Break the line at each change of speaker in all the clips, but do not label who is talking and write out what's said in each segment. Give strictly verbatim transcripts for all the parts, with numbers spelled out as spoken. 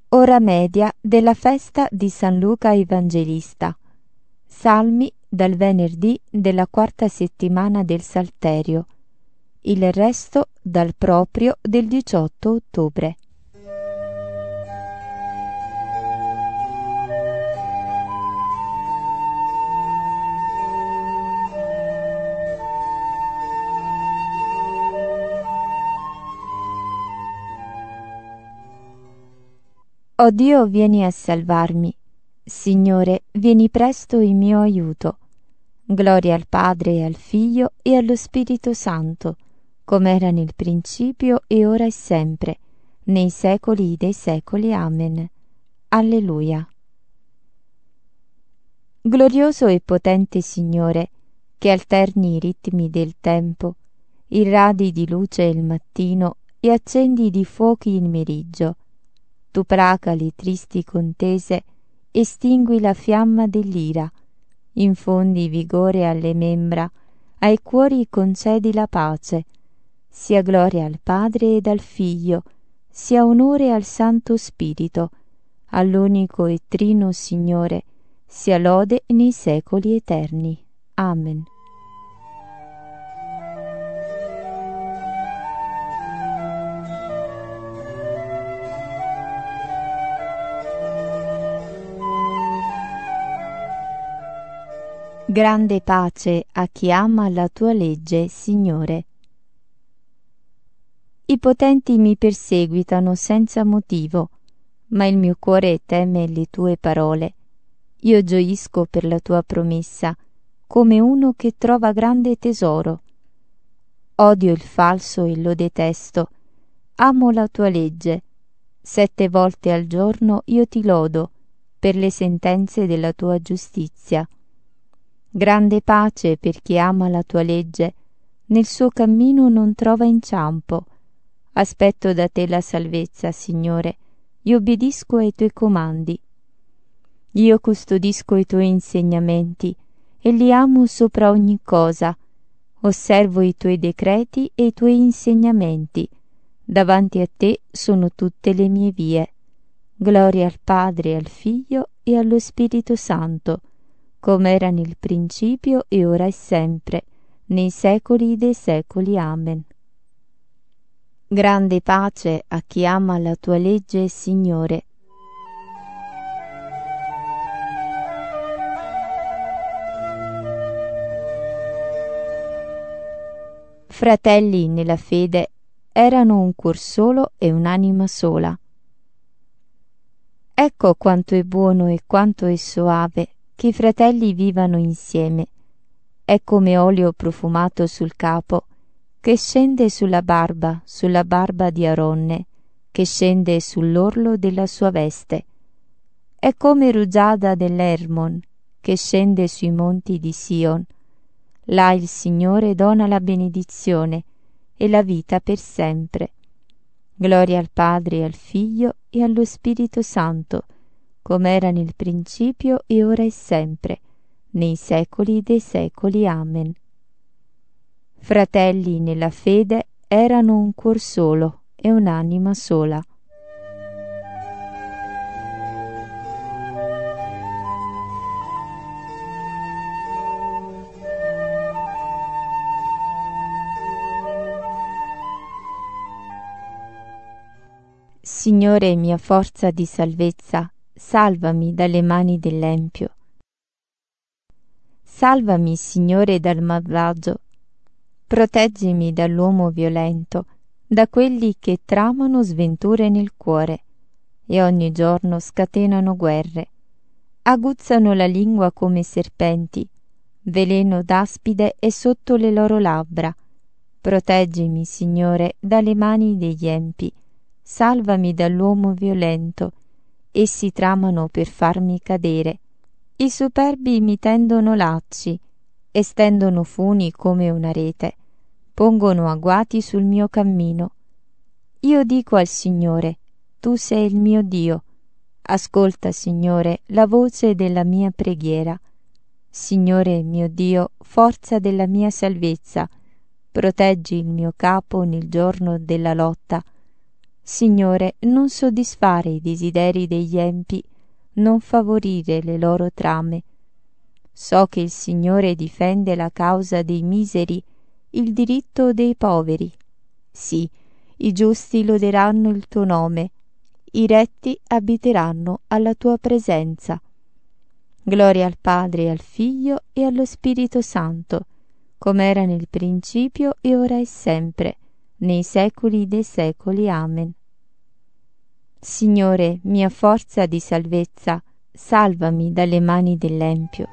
Ora media della festa di San Luca Evangelista. Salmi dal venerdì della quarta settimana del Salterio. Il resto dal proprio del diciotto ottobre. O Dio, vieni a salvarmi. Signore, vieni presto in mio aiuto. Gloria al Padre e al Figlio e allo Spirito Santo, come era nel principio e ora e sempre, nei secoli dei secoli. Amen. Alleluia. Glorioso e potente Signore, che alterni i ritmi del tempo, irradi di luce il mattino e accendi di fuochi il meriggio, tu placa le tristi contese, estingui la fiamma dell'ira, infondi vigore alle membra, ai cuori concedi la pace. Sia gloria al Padre ed al Figlio, sia onore al Santo Spirito, all'unico e trino Signore, sia lode nei secoli eterni. Amen. Grande pace a chi ama la tua legge, Signore. I potenti mi perseguitano senza motivo, ma il mio cuore teme le tue parole. Io gioisco per la tua promessa, come uno che trova grande tesoro. Odio il falso e lo detesto, amo la tua legge. Sette volte al giorno io ti lodo per le sentenze della tua giustizia. Grande pace per chi ama la tua legge, nel suo cammino non trova inciampo. Aspetto da te la salvezza, Signore, io obbedisco ai tuoi comandi. Io custodisco i tuoi insegnamenti e li amo sopra ogni cosa. Osservo i tuoi decreti e i tuoi insegnamenti. Davanti a te sono tutte le mie vie. Gloria al Padre, al Figlio e allo Spirito Santo, come era nel principio e ora e sempre, nei secoli dei secoli. Amen. Grande pace a chi ama la tua legge, Signore. Fratelli nella fede, erano un cuor solo e un'anima sola. Ecco quanto è buono e quanto è soave che i fratelli vivano insieme. È come olio profumato sul capo, che scende sulla barba, sulla barba di Aronne, che scende sull'orlo della sua veste. È come rugiada dell'Hermon, che scende sui monti di Sion. Là il Signore dona la benedizione e la vita per sempre. Gloria al Padre e al Figlio e allo Spirito Santo, come era nel principio e ora e sempre, nei secoli dei secoli. Amen. Fratelli nella fede, erano un cuor solo e un'anima sola. Signore, mia forza di salvezza, salvami dalle mani dell'empio. Salvami, Signore, dal malvagio. Proteggimi dall'uomo violento, da quelli che tramano sventure nel cuore e ogni giorno scatenano guerre. Aguzzano la lingua come serpenti, veleno d'aspide è sotto le loro labbra. Proteggimi, Signore, dalle mani degli empi. Salvami dall'uomo violento. Essi tramano per farmi cadere. I superbi mi tendono lacci, estendono funi come una rete, pongono agguati sul mio cammino. Io dico al Signore, tu sei il mio Dio. Ascolta, Signore, la voce della mia preghiera. Signore mio Dio, forza della mia salvezza, proteggi il mio capo nel giorno della lotta. Signore, non soddisfare i desideri degli empi, non favorire le loro trame. So che il Signore difende la causa dei miseri, il diritto dei poveri. Sì, i giusti loderanno il tuo nome, i retti abiteranno alla tua presenza. Gloria al Padre, al Figlio e allo Spirito Santo, come era nel principio e ora e sempre, nei secoli dei secoli. Amen. Signore, mia forza di salvezza, salvami dalle mani dell'empio.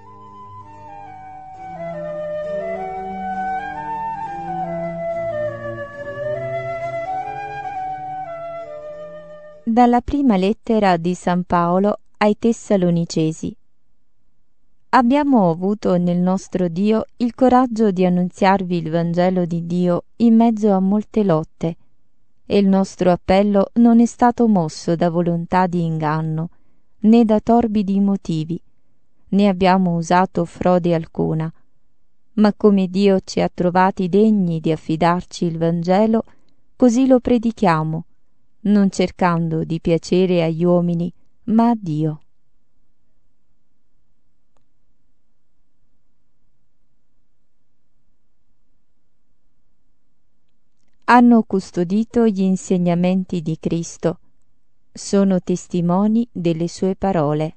Dalla prima lettera di San Paolo ai Tessalonicesi. Abbiamo avuto nel nostro Dio il coraggio di annunziarvi il Vangelo di Dio in mezzo a molte lotte, e il nostro appello non è stato mosso da volontà di inganno, né da torbidi motivi, né abbiamo usato frode alcuna, ma come Dio ci ha trovati degni di affidarci il Vangelo, così lo predichiamo, non cercando di piacere agli uomini, ma a Dio. Hanno custodito gli insegnamenti di Cristo, sono testimoni delle sue parole.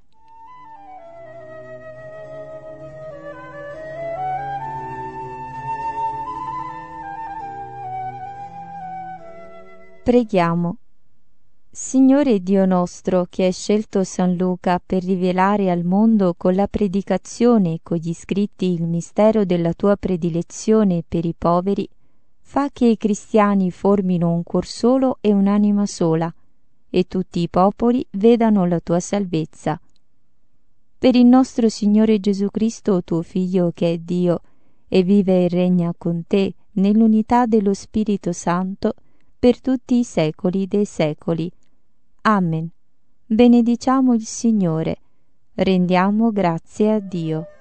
Preghiamo. Signore Dio nostro, che hai scelto San Luca per rivelare al mondo con la predicazione e con gli scritti il mistero della tua predilezione per i poveri, fa che i cristiani formino un cuor solo e un'anima sola, e tutti i popoli vedano la tua salvezza. Per il nostro Signore Gesù Cristo, tuo Figlio, che è Dio, e vive e regna con te nell'unità dello Spirito Santo, per tutti i secoli dei secoli. Amen. Benediciamo il Signore. Rendiamo grazie a Dio.